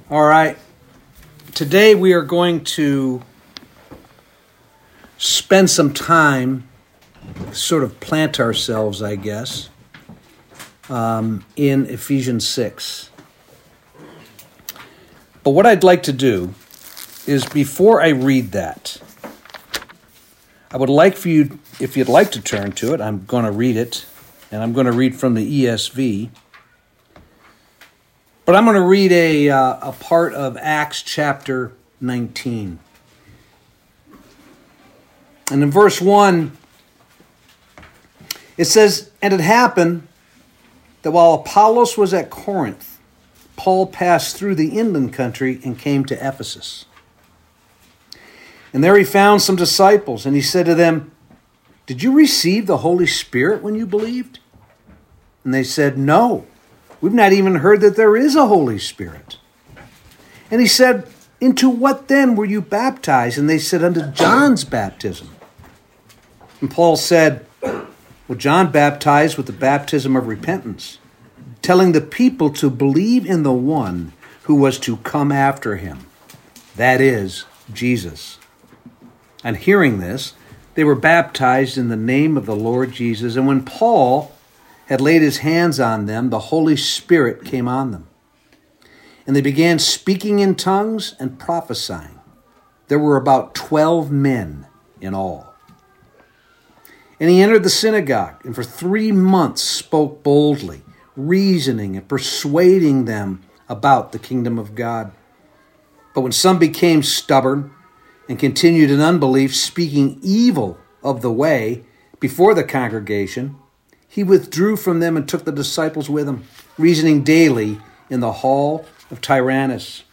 All right. Today we are going to spend some time, sort of plant ourselves, I guess, in Ephesians 6. But what I'd like to do is, before I read that, I would like for you, if you'd like to turn to it, I'm going to read it, and I'm going to read from the ESV. But I'm going to read a part of Acts chapter 19. And in verse 1, it says, "And it happened that while Apollos was at Corinth, Paul passed through the inland country and came to Ephesus. And there he found some disciples, and he said to them, 'Did you receive the Holy Spirit when you believed?' And they said, 'No, we've not even heard that there is a Holy Spirit.' And he said, 'Into what then were you baptized?' And they said, 'Unto John's baptism.' And Paul said, 'Well, John baptized with the baptism of repentance, telling the people to believe in the one who was to come after him, that is, Jesus.' And hearing this, they were baptized in the name of the Lord Jesus. And when Paul had laid his hands on them, the Holy Spirit came on them. And they began speaking in tongues and prophesying. There were about 12 men in all. And he entered the synagogue, and for 3 months spoke boldly, reasoning and persuading them about the kingdom of God. But when some became stubborn and continued in unbelief, speaking evil of the way before the congregation, he withdrew from them and took the disciples with him, reasoning daily in the hall of Tyrannus.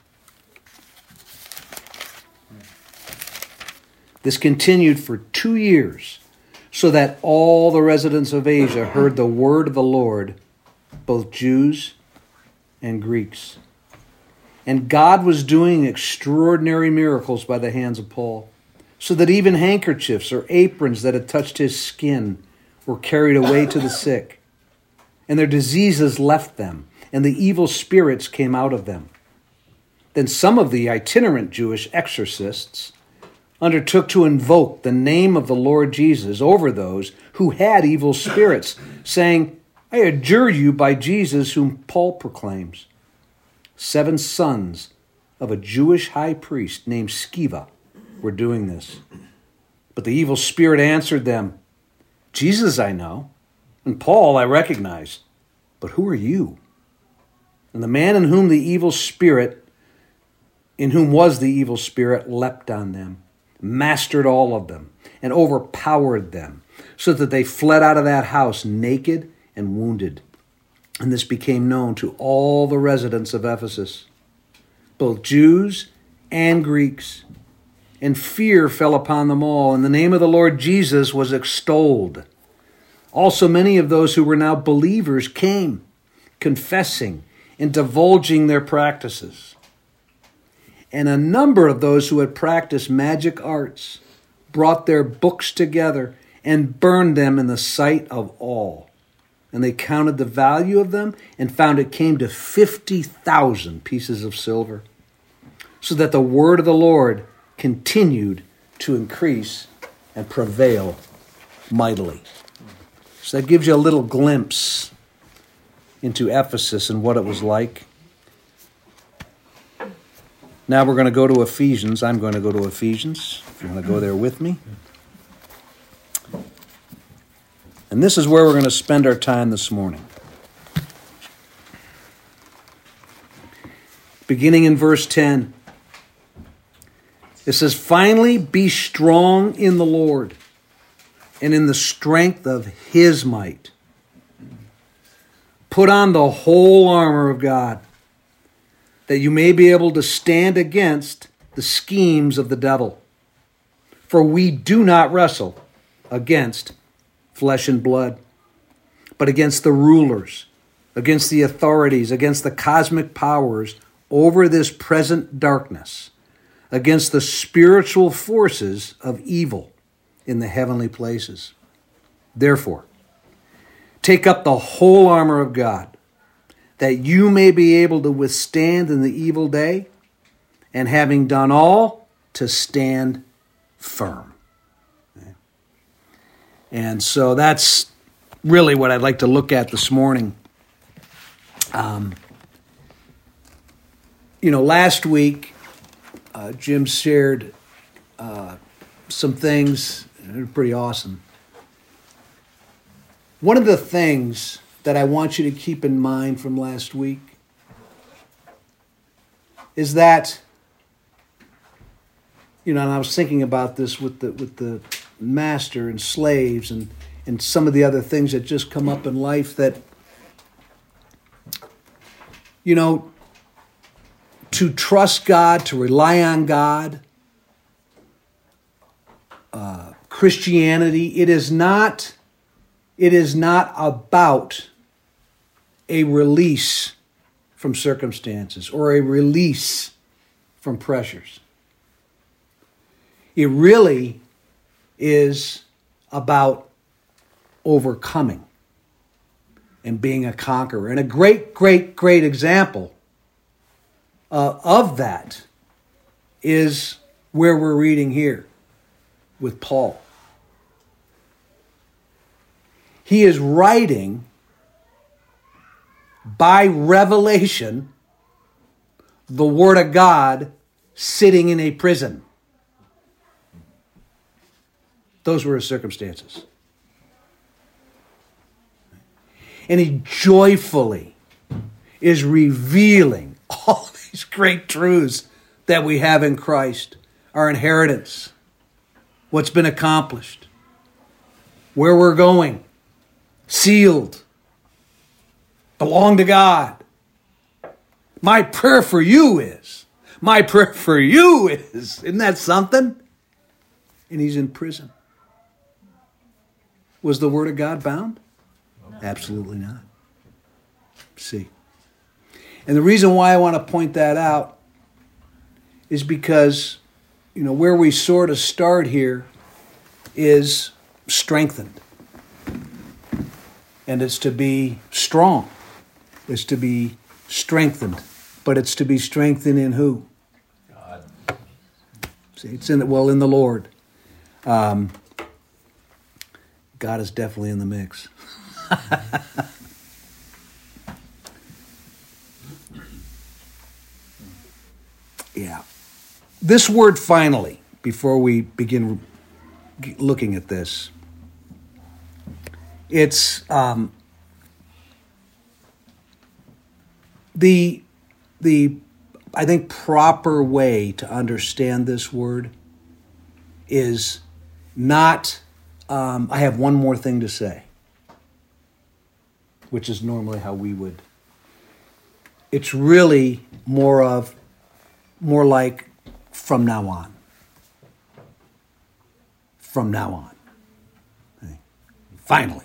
This continued for 2 years, so that all the residents of Asia heard the word of the Lord, both Jews and Greeks. And God was doing extraordinary miracles by the hands of Paul, so that even handkerchiefs or aprons that had touched his skin were carried away to the sick, and their diseases left them, and the evil spirits came out of them. Then some of the itinerant Jewish exorcists undertook to invoke the name of the Lord Jesus over those who had evil spirits, saying, 'I adjure you by Jesus whom Paul proclaims.' 7 sons of a Jewish high priest named Sceva were doing this. But the evil spirit answered them, 'Jesus I know, and Paul I recognize, but who are you?' And the man in whom was the evil spirit, leapt on them, mastered all of them, and overpowered them, so that they fled out of that house naked and wounded. And this became known to all the residents of Ephesus, both Jews and Greeks. And fear fell upon them all, and the name of the Lord Jesus was extolled. Also many of those who were now believers came, confessing and divulging their practices. And a number of those who had practiced magic arts brought their books together and burned them in the sight of all. And they counted the value of them and found it came to 50,000 pieces of silver, so that the word of the Lord continued to increase and prevail mightily." So that gives you a little glimpse into Ephesus and what it was like. Now we're going to go to Ephesians. I'm going to go to Ephesians, if you want to go there with me. And this is where we're going to spend our time this morning. Beginning in verse 10. It says, "Finally be strong in the Lord and in the strength of his might. Put on the whole armor of God, that you may be able to stand against the schemes of the devil. For we do not wrestle against flesh and blood, but against the rulers, against the authorities, against the cosmic powers over this present darkness, against the spiritual forces of evil in the heavenly places. Therefore, take up the whole armor of God, that you may be able to withstand in the evil day, and having done all, to stand firm. Okay. And so that's really what I'd like to look at this morning. Last week, Jim shared some things that are pretty awesome. One of the things that I want you to keep in mind from last week is that, and I was thinking about this with the master and slaves and some of the other things that just come up in life that, to trust God, to rely on God, Christianity, it is not about a release from circumstances or a release from pressures. It really is about overcoming and being a conqueror. And a great, great, great example of that is where we're reading here with Paul. He is writing by revelation the Word of God sitting in a prison. Those were his circumstances. And he joyfully is revealing all these great truths that we have in Christ, our inheritance, what's been accomplished, where we're going, sealed, belong to God. My prayer for you is, isn't that something? And he's in prison. Was the Word of God bound? No. Absolutely not. See. And the reason why I want to point that out is because, where we sort of start here is strengthened. And it's to be strong. It's to be strengthened. But it's to be strengthened in who? God. See, it's in the Lord. God is definitely in the mix. Yeah. This word finally, before we begin looking at this, it's the I think proper way to understand this word is not, I have one more thing to say, which is normally how we would. It's really more like from now on. From now on. Okay. Finally.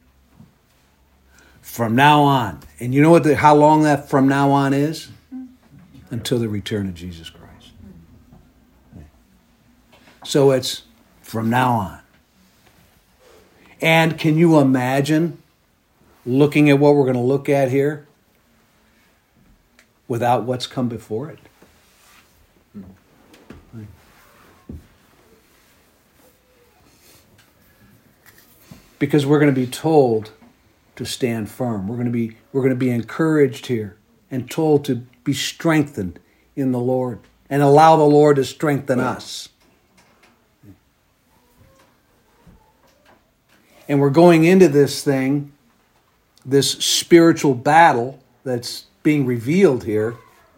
From now on. And you know how long that from now on is? Until the return of Jesus Christ. Okay. So it's from now on. And can you imagine looking at what we're going to look at here without what's come before it? Because we're going to be told to stand firm. We're going to be encouraged here and told to be strengthened in the Lord and allow the Lord to strengthen us. And we're going into this thing, this spiritual battle that's being revealed here,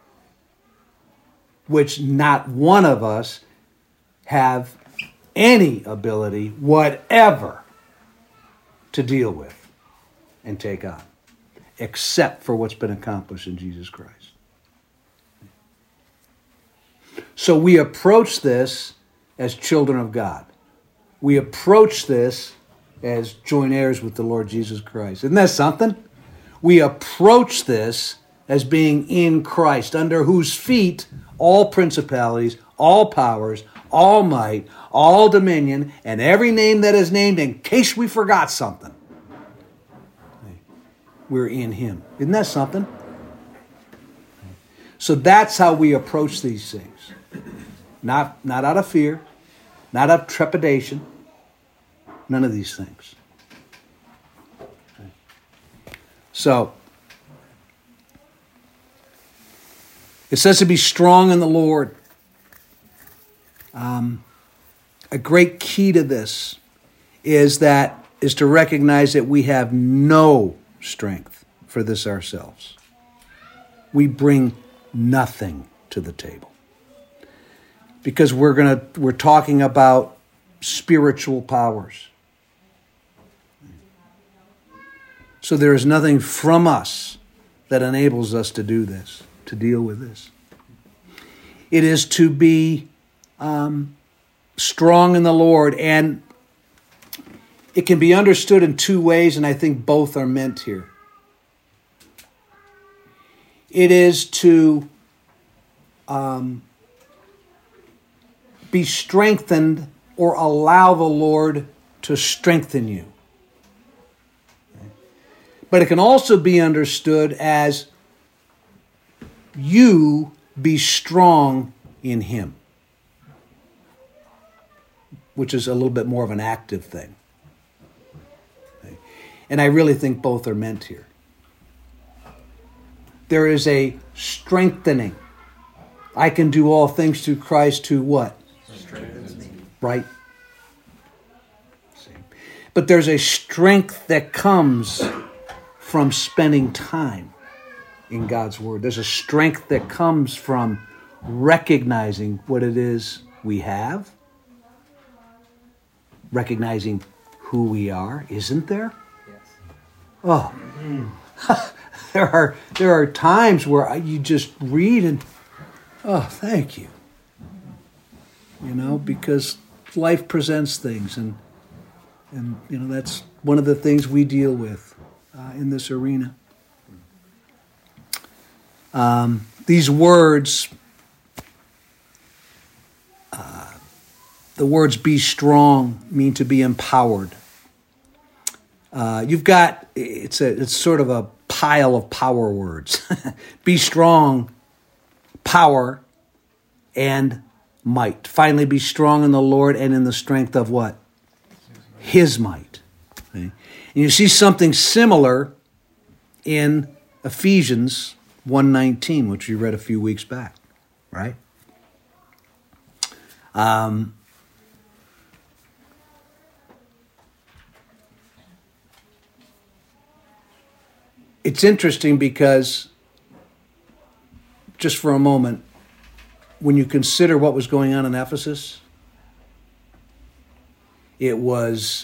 which not one of us have any ability whatever to deal with and take on, except for what's been accomplished in Jesus Christ. So we approach this as children of God. We approach this as joint heirs with the Lord Jesus Christ. Isn't that something? We approach this as being in Christ, under whose feet all principalities, all powers, all might, all dominion, and every name that is named, in case we forgot something. We're in Him. Isn't that something? So that's how we approach these things. Not out of fear, not out of trepidation, none of these things. So, it says to be strong in the Lord. A great key to this is to recognize that we have no strength for this ourselves. We bring nothing to the table. Because we're talking about spiritual powers. So there is nothing from us that enables us to do this, to deal with this. It is to be strong in the Lord, and it can be understood in two ways, and I think both are meant here. It is to be strengthened or allow the Lord to strengthen you. But it can also be understood as you be strong in Him, which is a little bit more of an active thing. And I really think both are meant here. There is a strengthening. I can do all things through Christ who what? Strengthens me. Right? But there's a strength that comes from spending time in God's Word. There's a strength that comes from recognizing what it is we have, recognizing who we are, isn't there? Yes. Oh, there are times where you just read and, oh, thank you. You know, because life presents things, and you know that's one of the things we deal with in this arena. These words, the words "be strong" mean to be empowered. You've got it's sort of a pile of power words. Be strong, power, and might. Finally, be strong in the Lord and in the strength of what? His might. Okay? And you see something similar in Ephesians 1:19, which we read a few weeks back, right? It's interesting because, just for a moment, when you consider what was going on in Ephesus, it was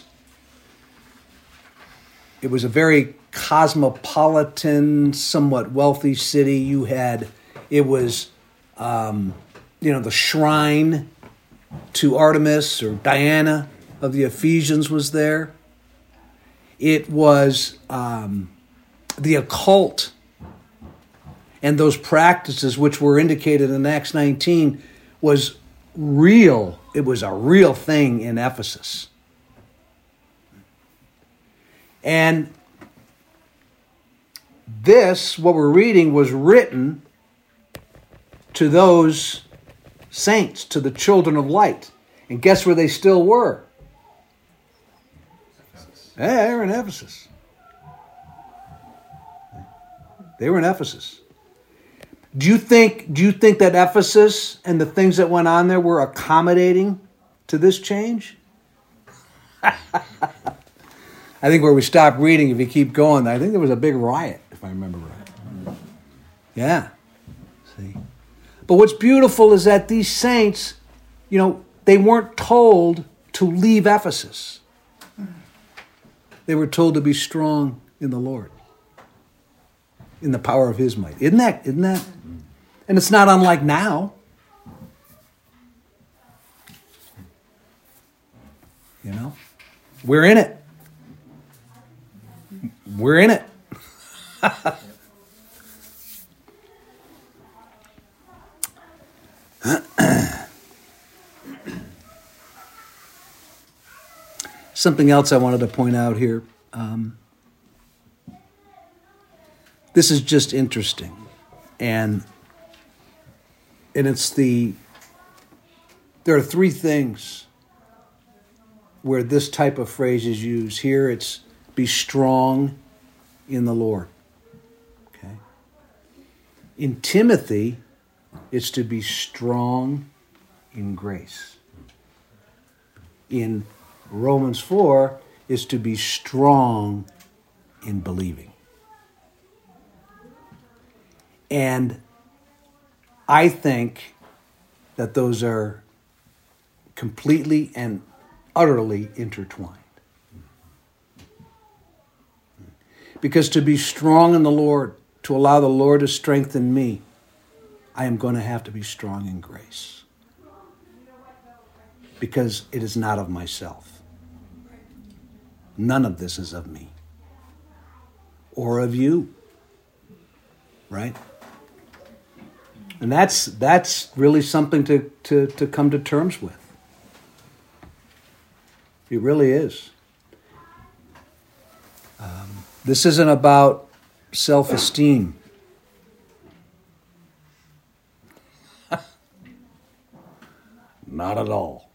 a very cosmopolitan, somewhat wealthy city. It was the shrine to Artemis or Diana of the Ephesians was there. It was the occult and those practices which were indicated in Acts 19 was real. It was a real thing in Ephesus. And this, what we're reading, was written to those saints, to the children of light. And guess where they still were? Yeah, they were in Ephesus. They were in Ephesus. Do you think that Ephesus and the things that went on there were accommodating to this change? I think where we stop reading, if you keep going, I think there was a big riot, if I remember right. Yeah. See. But what's beautiful is that these saints, they weren't told to leave Ephesus. They were told to be strong in the Lord, in the power of His might. Isn't that? And it's not unlike now. We're in it. We're in it. Something else I wanted to point out here. This is just interesting. And And there are three things where this type of phrase is used. Here it's be strong in the Lord. Okay. In Timothy, it's to be strong in grace. In Romans 4, it's to be strong in believing. And I think that those are completely and utterly intertwined. Because to be strong in the Lord, to allow the Lord to strengthen me, I am going to have to be strong in grace. Because it is not of myself. None of this is of me. Or of you. Right? And that's really something to come to terms with. It really is. This isn't about self-esteem. Not at all.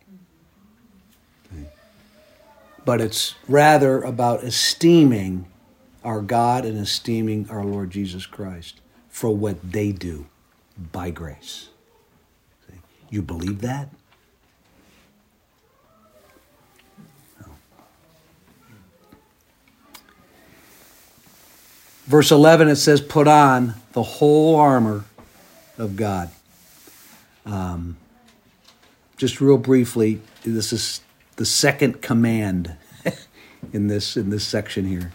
But it's rather about esteeming our God and esteeming our Lord Jesus Christ for what they do by grace. You believe that? Verse 11, it says, put on the whole armor of God. Just real briefly, this is the second command in this section here.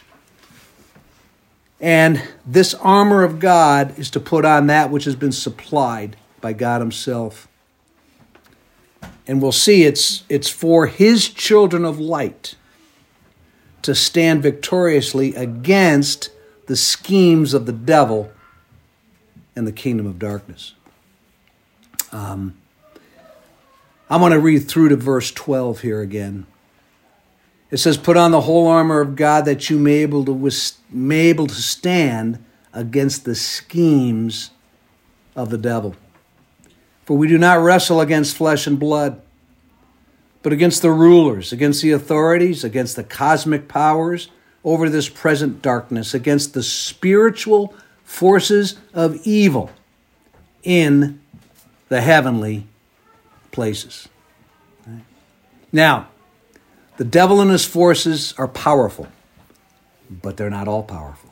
And this armor of God is to put on that which has been supplied by God himself. And we'll see it's for his children of light to stand victoriously against the schemes of the devil and the kingdom of darkness. I'm going to read through to verse 12 here again. It says, put on the whole armor of God that you may be able to stand against the schemes of the devil. For we do not wrestle against flesh and blood, but against the rulers, against the authorities, against the cosmic powers over this present darkness, against the spiritual forces of evil in the heavenly places. Right? Now, the devil and his forces are powerful, but they're not all powerful.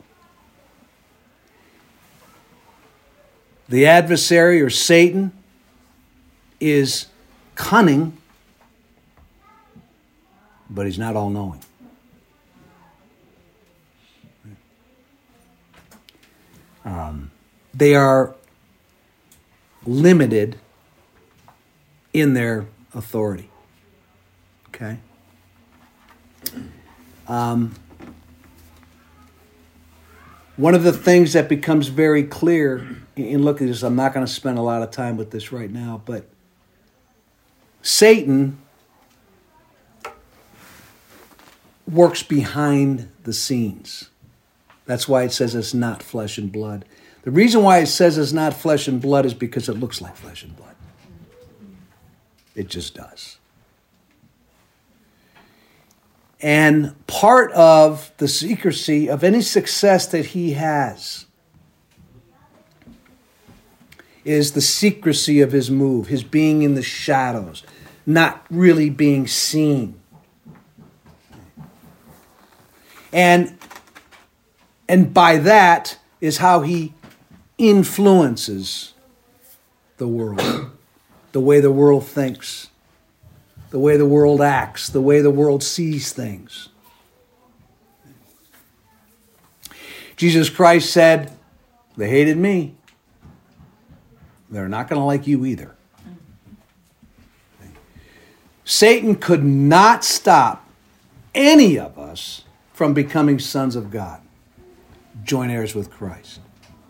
The adversary, or Satan, is cunning, but he's not all-knowing. They are limited in their authority. Okay? One of the things that becomes very clear, and look at this, I'm not going to spend a lot of time with this right now, but Satan works behind the scenes. That's why it says it's not flesh and blood. The reason why it says it's not flesh and blood is because it looks like flesh and blood. It just does. And part of the secrecy of any success that he has is the secrecy of his move, his being in the shadows, not really being seen. And by that is how he influences the world, the way the world thinks, the way the world acts, the way the world sees things. Jesus Christ said, they hated me. They're not going to like you either. Satan could not stop any of us from becoming sons of God, joint heirs with Christ.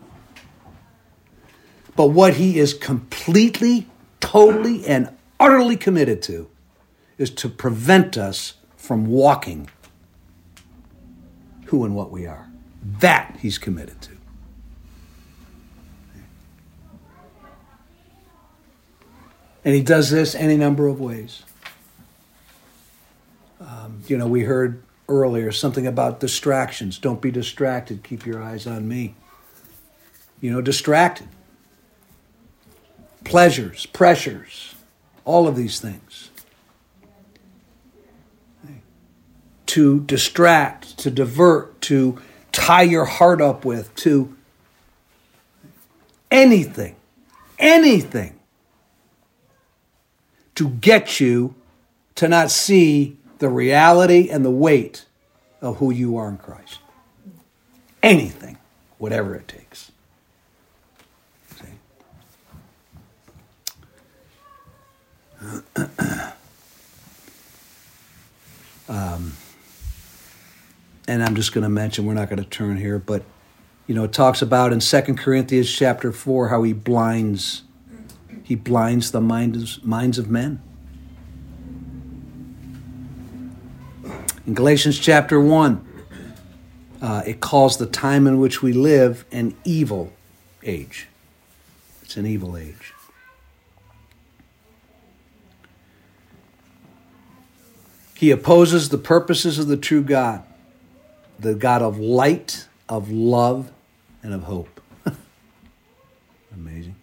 But what he is completely, totally, and utterly committed to is to prevent us from walking who and what we are. That he's committed to. And he does this any number of ways. We heard earlier something about distractions. Don't be distracted. Keep your eyes on me. Distracted. Pleasures, pressures, all of these things. To distract, to divert, to tie your heart up with, to anything to get you to not see the reality and the weight of who you are in Christ. Anything, whatever it takes. See? And I'm just going to mention, we're not going to turn here, but it talks about in 2 Corinthians chapter 4 how he blinds the minds of men. In Galatians chapter 1, it calls the time in which we live an evil age. It's an evil age. He opposes the purposes of the true God, the God of light, of love, and of hope. Amazing.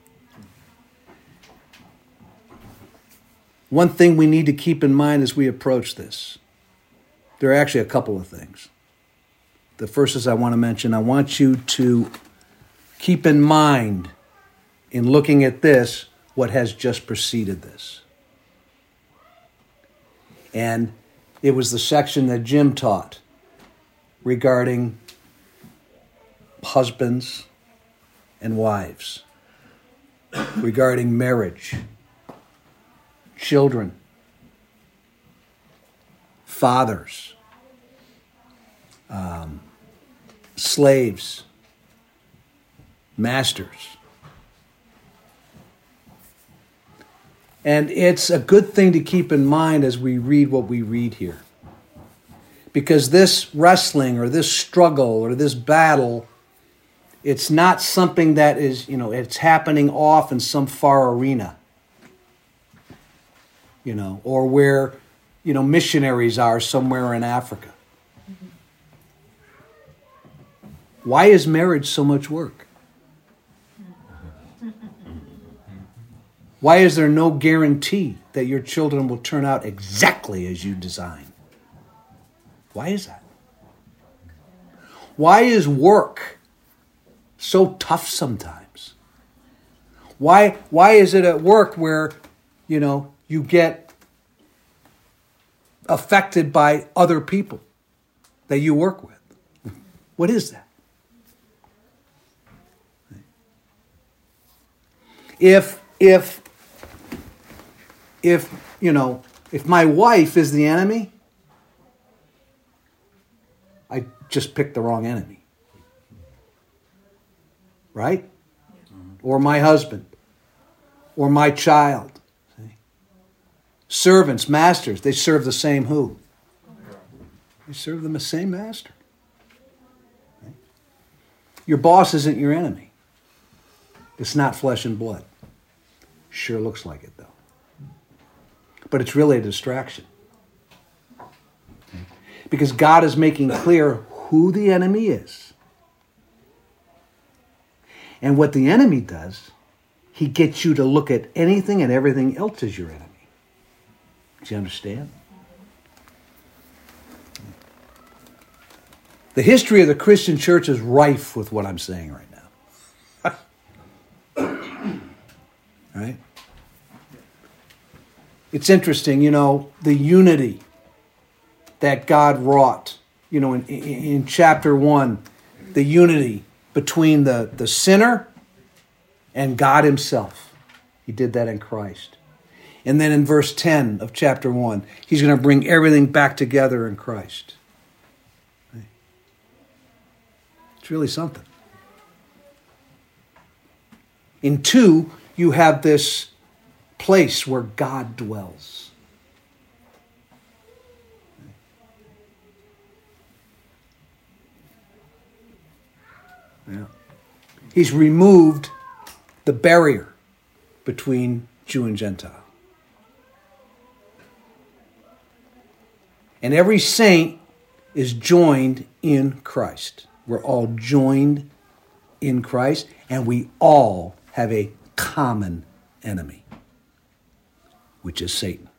One thing we need to keep in mind as we approach this, there are actually a couple of things. The first is I want to mention, I want you to keep in mind in looking at this, what has just preceded this. And it was the section that Jim taught regarding husbands and wives, regarding marriage, children, fathers, slaves, masters. And it's a good thing to keep in mind as we read what we read here. Because this wrestling or this struggle or this battle, it's not something that is, it's happening off in some far arena. Or where, missionaries are somewhere in Africa. Why is marriage so much work? Why is there no guarantee that your children will turn out exactly as you design? Why is that? Why is work so tough sometimes? Why is it at work where, you get affected by other people that you work with? What is that? If my wife is the enemy, I just picked the wrong enemy. Right? Or my husband. Or my child. See? Servants, masters, they serve the same who? They serve the same master. Right? Your boss isn't your enemy. It's not flesh and blood. Sure looks like it, though. But it's really a distraction. Because God is making clear who the enemy is. And what the enemy does, he gets you to look at anything and everything else as your enemy. Do you understand? The history of the Christian church is rife with what I'm saying right now. Right? It's interesting, the unity that God wrought, in chapter 1, the unity between the sinner and God himself. He did that in Christ. And then in verse 10 of chapter 1, he's going to bring everything back together in Christ. It's really something. In 2, you have this place where God dwells. Yeah. He's removed the barrier between Jew and Gentile. And every saint is joined in Christ. We're all joined in Christ, and we all have a common enemy, which is Satan.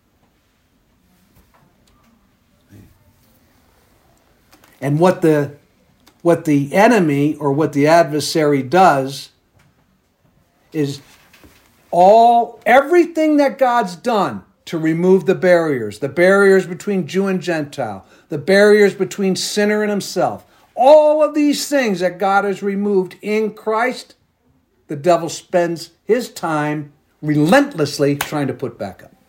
And what the enemy or what the adversary does is everything that God's done to remove the barriers between Jew and Gentile, the barriers between sinner and himself, all of these things that God has removed in Christ, the devil spends his time relentlessly trying to put back up.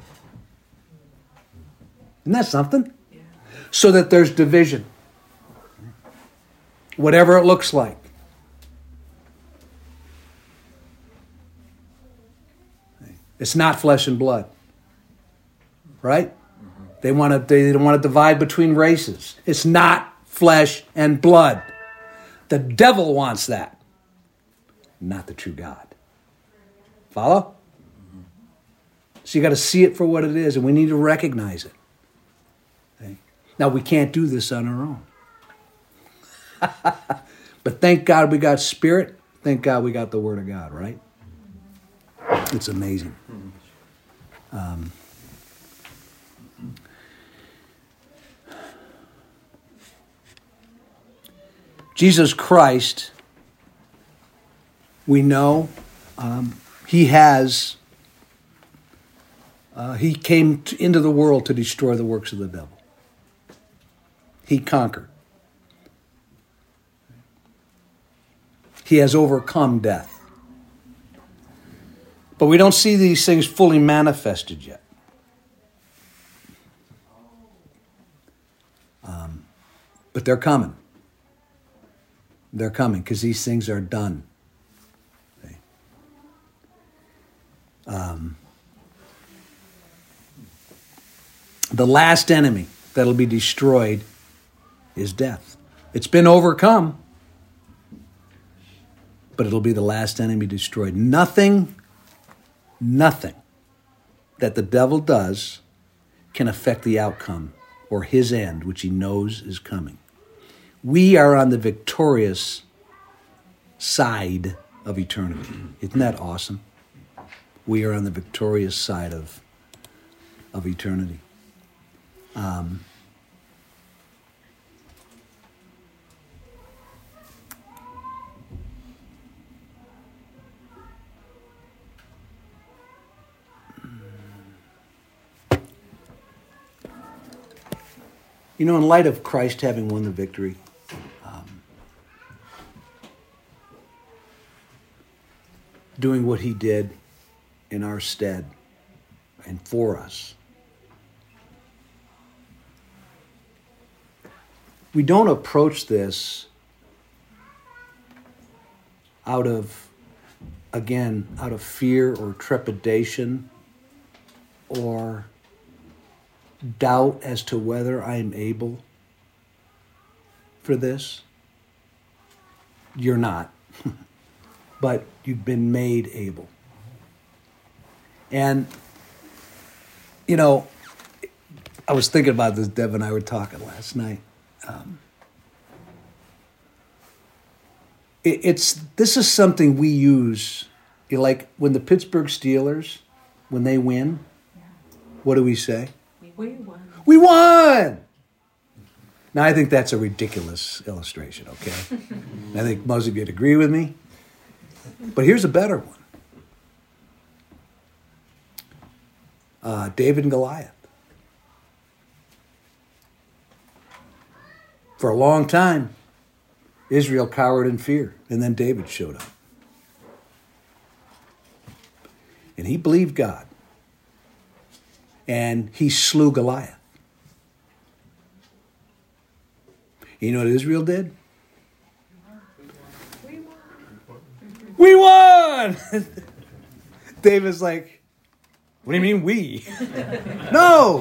Isn't that something? Yeah. So that there's division. Whatever it looks like. It's not flesh and blood. Right? They don't want to divide between races. It's not flesh and blood. The devil wants that. Not the true God. Follow? So you got to see it for what it is, and we need to recognize it. Okay? Now, we can't do this on our own. But thank God we got Spirit. Thank God we got the Word of God, right? It's amazing. Jesus Christ, we know, he came into the world to destroy the works of the devil. He conquered. He has overcome death. But we don't see these things fully manifested yet. But they're coming. They're coming because these things are done. Okay. The last enemy that'll be destroyed is death. It's been overcome, but it'll be the last enemy destroyed. Nothing that the devil does can affect the outcome or his end, which he knows is coming. We are on the victorious side of eternity. Isn't that awesome? We are on the victorious side of eternity. You know, in light of Christ having won the victory, doing what he did in our stead and for us, we don't approach this out of fear or trepidation or doubt as to whether I am able for this. You're not. But you've been made able. And, you know, I was thinking about this, Deb and I were talking last night. This is something we use, like when the Pittsburgh Steelers, when they win, what do we say? We won. We won! Now, I think that's a ridiculous illustration, okay? I think most of you would agree with me. But here's a better one. David and Goliath. For a long time, Israel cowered in fear, and then David showed up. And he believed God. And he slew Goliath. You know what Israel did? We won! David's like, what do you mean we? No!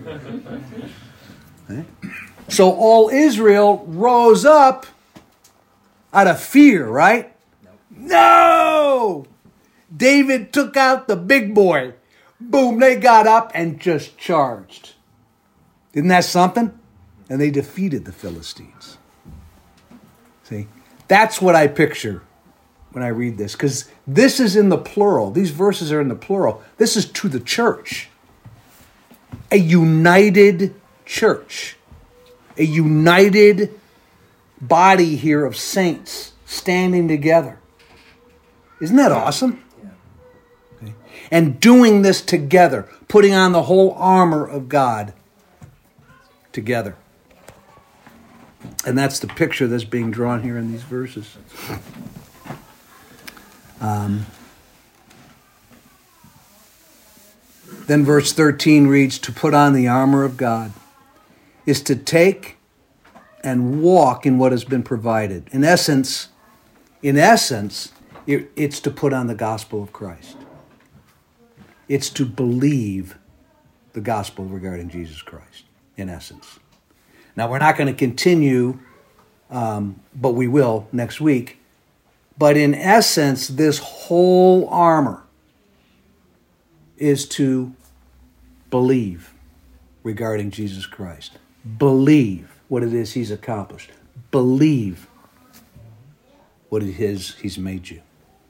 Okay. So all Israel rose up out of fear, right? No! David took out the big boy. Boom, they got up and just charged. Isn't that something? And they defeated the Philistines. See, that's what I picture when I read this, because this is in the plural. These verses are in the plural. This is to the church. A united church. A united body here of saints standing together. Isn't that awesome? Okay. And doing this together, putting on the whole armor of God together. And that's the picture that's being drawn here in these verses. Then verse 13 reads, to put on the armor of God is to take and walk in what has been provided. In essence, it's to put on the gospel of Christ. It's to believe the gospel regarding Jesus Christ, in essence. Now, we're not going to continue, but we will next week. But in essence, this whole armor is to believe regarding Jesus Christ. Believe what it is he's accomplished. Believe what it is he's made you.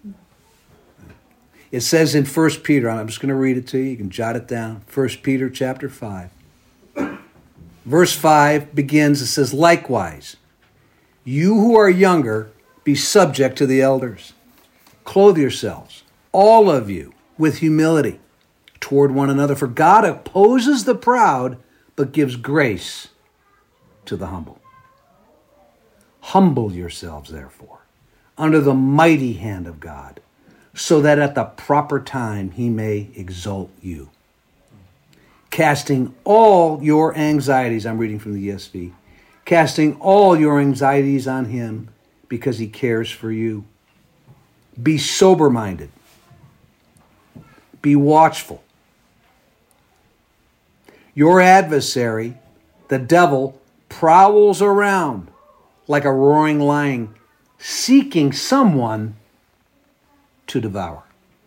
It says in 1 Peter, I'm just going to read it to you. You can jot it down. 1 Peter chapter 5. Verse 5 begins, it says, likewise, you who are younger, be subject to the elders. Clothe yourselves, all of you, with humility toward one another. For God opposes the proud, but gives grace to the humble. Humble yourselves, therefore, under the mighty hand of God, so that at the proper time he may exalt you. Casting all your anxieties, I'm reading from the ESV, casting all your anxieties on him because he cares for you. Be sober-minded. Be watchful. Your adversary, the devil, prowls around like a roaring lion, seeking someone to devour.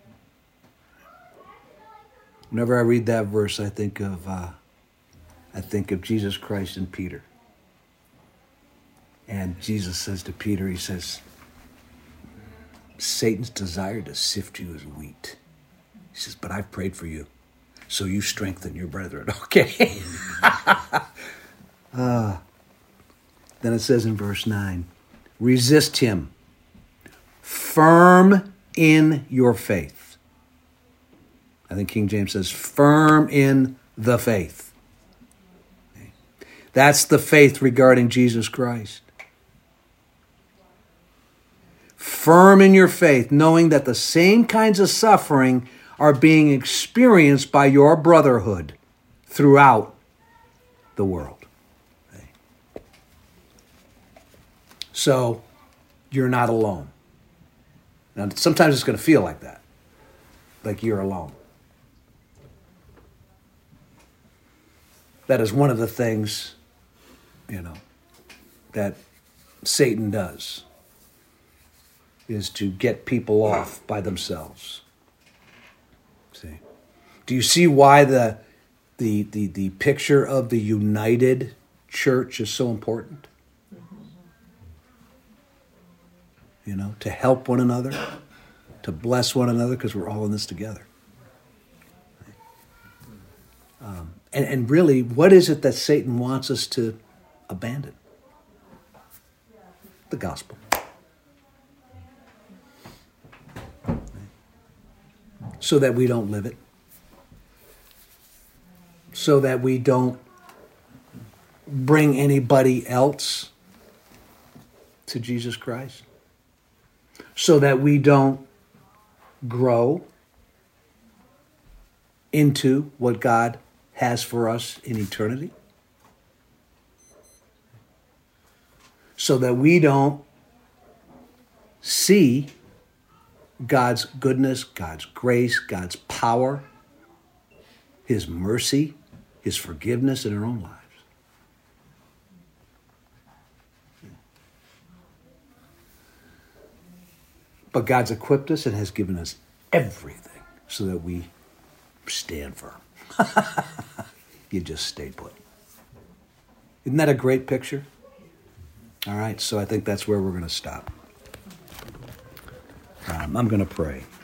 Whenever I read that verse, I think of Jesus Christ and Peter. And Jesus says to Peter, he says, Satan's desire to sift you as wheat. He says, but I've prayed for you, so you strengthen your brethren. Okay. Then it says in verse 9, resist him, firm in your faith. I think King James says, firm in the faith. Okay. That's the faith regarding Jesus Christ. Firm in your faith, knowing that the same kinds of suffering are being experienced by your brotherhood throughout the world. Okay. So, you're not alone. Now, sometimes it's going to feel like that, like you're alone. That is one of the things, that Satan does, is to get people off by themselves. See? Do you see why the picture of the united church is so important? To help one another, to bless one another, because we're all in this together. And really, what is it that Satan wants us to abandon? The gospel. So that we don't live it. So that we don't bring anybody else to Jesus Christ. So that we don't grow into what God has for us in eternity. So that we don't see God's goodness, God's grace, God's power, his mercy, his forgiveness in our own lives. But God's equipped us and has given us everything so that we stand firm. You just stay put. Isn't that a great picture? All right, so I think that's where we're going to stop. I'm going to pray.